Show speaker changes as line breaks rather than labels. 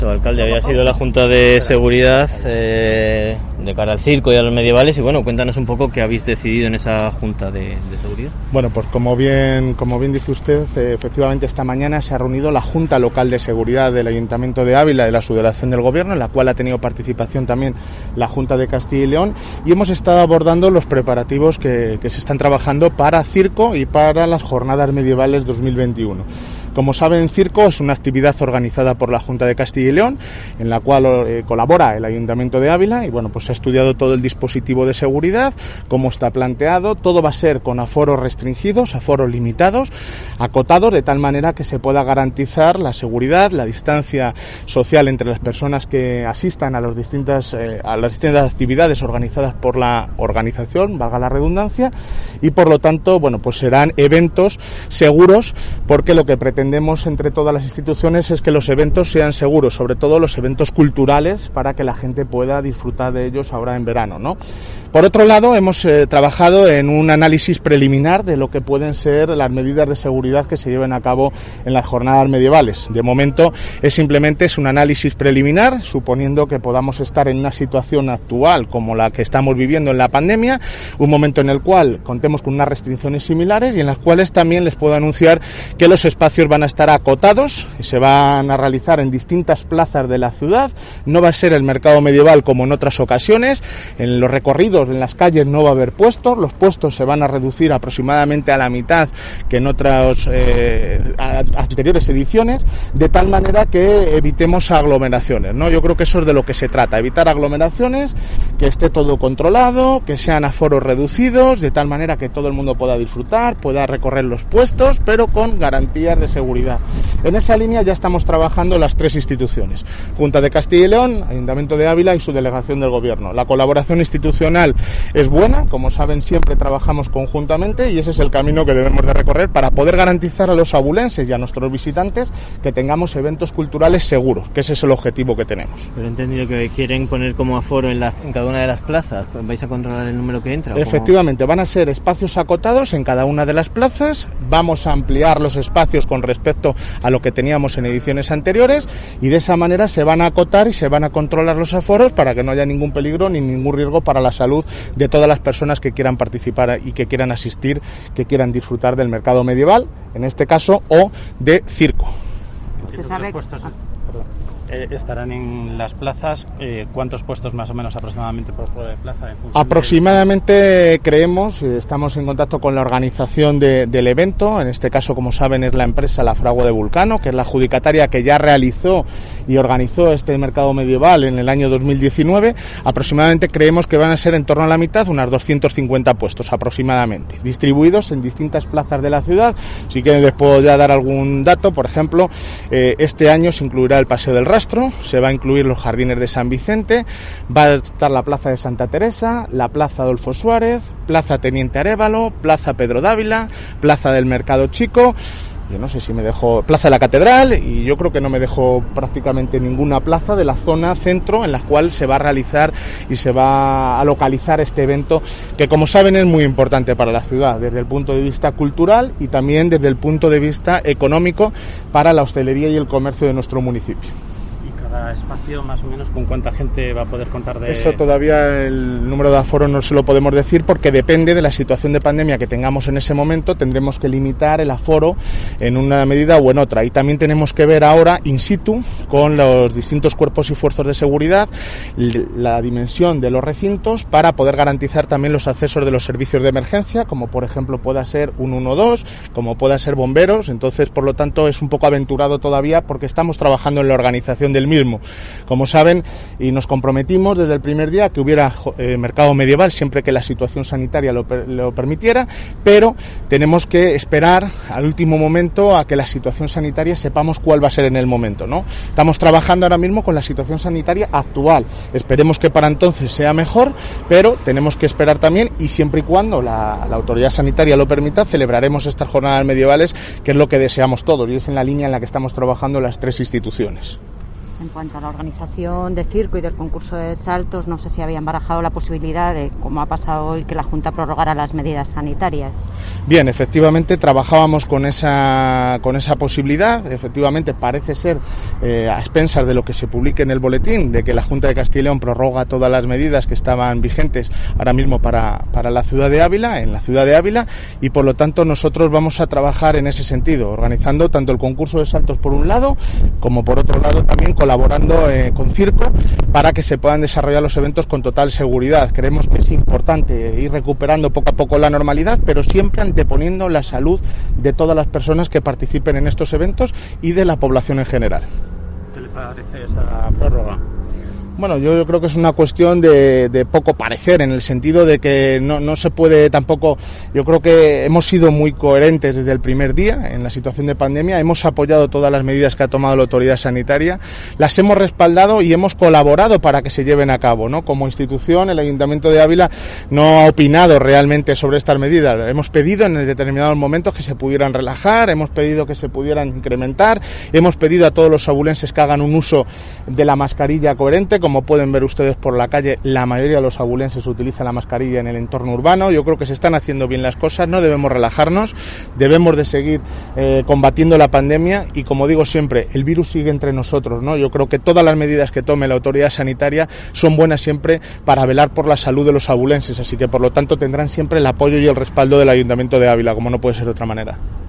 Alcalde, había sido la Junta de Seguridad de cara al circo y a los medievales y bueno, cuéntanos un poco qué habéis decidido en esa Junta de Seguridad.
Bueno, pues como bien dice usted, efectivamente esta mañana se ha reunido la Junta Local de Seguridad del Ayuntamiento de Ávila, de la Subdelegación del Gobierno, en la cual ha tenido participación también la Junta de Castilla y León, y hemos estado abordando los preparativos que se están trabajando para circo y para las Jornadas Medievales 2021. Como saben, circo es una actividad organizada por la Junta de Castilla y León, en la cual colabora el Ayuntamiento de Ávila y bueno, pues se ha estudiado todo el dispositivo de seguridad, cómo está planteado, todo va a ser con aforos restringidos, aforos limitados, acotados, de tal manera que se pueda garantizar la seguridad, la distancia social entre las personas que asistan a las distintas actividades organizadas por la organización, valga la redundancia, y por lo tanto, bueno, pues serán eventos seguros, porque lo que pretendemos entre todas las instituciones es que los eventos sean seguros, sobre todo los eventos culturales, para que la gente pueda disfrutar de ellos ahora en verano, ¿no? Por otro lado, hemos trabajado en un análisis preliminar de lo que pueden ser las medidas de seguridad que se lleven a cabo en las jornadas medievales. De momento es un análisis preliminar, suponiendo que podamos estar en una situación actual como la que estamos viviendo en la pandemia, un momento en el cual contemos con unas restricciones similares y en las cuales también les puedo anunciar que los espacios van a estar acotados y se van a realizar en distintas plazas de la ciudad. No va a ser el mercado medieval como en otras ocasiones, en los recorridos en las calles no va a haber puestos, los puestos se van a reducir aproximadamente a la mitad que en otras anteriores ediciones, de tal manera que evitemos aglomeraciones, ¿no? Yo creo que eso es de lo que se trata, evitar aglomeraciones, que esté todo controlado, que sean aforos reducidos, de tal manera que todo el mundo pueda disfrutar, pueda recorrer los puestos, pero con garantías de seguridad. En esa línea ya estamos trabajando las tres instituciones, Junta de Castilla y León, Ayuntamiento de Ávila y su delegación del Gobierno. La colaboración institucional es buena, como saben siempre trabajamos conjuntamente y ese es el camino que debemos de recorrer para poder garantizar a los abulenses y a nuestros visitantes que tengamos eventos culturales seguros, que ese es el objetivo que tenemos.
Pero he entendido que quieren poner como aforo en cada una de las plazas, ¿vais a controlar el número que entra?
Efectivamente, van a ser espacios acotados en cada una de las plazas, vamos a ampliar los espacios con respecto a lo que teníamos en ediciones anteriores y de esa manera se van a acotar y se van a controlar los aforos para que no haya ningún peligro ni ningún riesgo para la salud de todas las personas que quieran participar y que quieran asistir, que quieran disfrutar del mercado medieval, en este caso, o de circo.
¿Se sabe? Estarán en las plazas, ¿cuántos puestos más o menos aproximadamente por plaza?
Aproximadamente creemos, estamos en contacto con la organización del evento, en este caso, como saben, es la empresa La Fragua de Vulcano, que es la adjudicataria que ya realizó y organizó este mercado medieval en el año 2019, aproximadamente creemos que van a ser en torno a la mitad, unas 250 puestos aproximadamente, distribuidos en distintas plazas de la ciudad. Si quieren les puedo ya dar algún dato, por ejemplo, este año se incluirá el Paseo del Rastro, se va a incluir los Jardines de San Vicente, va a estar la Plaza de Santa Teresa, la Plaza Adolfo Suárez, Plaza Teniente Arévalo, Plaza Pedro Dávila, Plaza del Mercado Chico, yo no sé si me dejo Plaza de la Catedral y yo creo que no me dejo prácticamente ninguna plaza de la zona centro en la cual se va a realizar y se va a localizar este evento que, como saben, es muy importante para la ciudad desde el punto de vista cultural y también desde el punto de vista económico para la hostelería y el comercio de nuestro municipio.
Cada espacio, más o menos, ¿con cuánta gente va a poder contar de...?
Eso todavía el número de aforo no se lo podemos decir porque depende de la situación de pandemia que tengamos en ese momento, tendremos que limitar el aforo en una medida o en otra y también tenemos que ver ahora in situ con los distintos cuerpos y fuerzas de seguridad la dimensión de los recintos para poder garantizar también los accesos de los servicios de emergencia, como por ejemplo pueda ser un 112, como pueda ser bomberos, entonces por lo tanto es un poco aventurado todavía porque estamos trabajando en la organización del mismo. Como saben, y nos comprometimos desde el primer día que hubiera mercado medieval siempre que la situación sanitaria lo permitiera, pero tenemos que esperar al último momento a que la situación sanitaria sepamos cuál va a ser en el momento, ¿no? Estamos trabajando ahora mismo con la situación sanitaria actual, esperemos que para entonces sea mejor, pero tenemos que esperar también y siempre y cuando la autoridad sanitaria lo permita, celebraremos estas jornadas medievales, que es lo que deseamos todos y es en la línea en la que estamos trabajando las tres instituciones.
En cuanto a la organización de circo y del concurso de saltos, no sé si habían barajado la posibilidad de, como ha pasado hoy, que la Junta prorrogara las medidas sanitarias.
Bien, efectivamente trabajábamos con esa posibilidad. Efectivamente parece ser, a expensas de lo que se publique en el boletín, de que la Junta de Castilla y León prorroga todas las medidas que estaban vigentes ahora mismo para la ciudad de Ávila, y por lo tanto nosotros vamos a trabajar en ese sentido, organizando tanto el concurso de saltos por un lado, como por otro lado también colaborando con Circo para que se puedan desarrollar los eventos con total seguridad. Creemos que es importante ir recuperando poco a poco la normalidad, pero siempre anteponiendo la salud de todas las personas que participen en estos eventos y de la población en general.
¿Qué le parece esa prórroga?
Bueno, yo creo que es una cuestión de poco parecer, en el sentido de que no se puede tampoco. Yo creo que hemos sido muy coherentes desde el primer día en la situación de pandemia, hemos apoyado todas las medidas que ha tomado la autoridad sanitaria, las hemos respaldado y hemos colaborado para que se lleven a cabo, ¿no? Como institución, el Ayuntamiento de Ávila no ha opinado realmente sobre estas medidas. Hemos pedido en determinados momentos que se pudieran relajar, hemos pedido que se pudieran incrementar, hemos pedido a todos los abulenses que hagan un uso de la mascarilla coherente. Como pueden ver ustedes por la calle, la mayoría de los abulenses utilizan la mascarilla en el entorno urbano. Yo creo que se están haciendo bien las cosas, no debemos relajarnos, debemos de seguir combatiendo la pandemia y, como digo siempre, el virus sigue entre nosotros, ¿no? Yo creo que todas las medidas que tome la autoridad sanitaria son buenas siempre para velar por la salud de los abulenses, así que por lo tanto tendrán siempre el apoyo y el respaldo del Ayuntamiento de Ávila, como no puede ser de otra manera.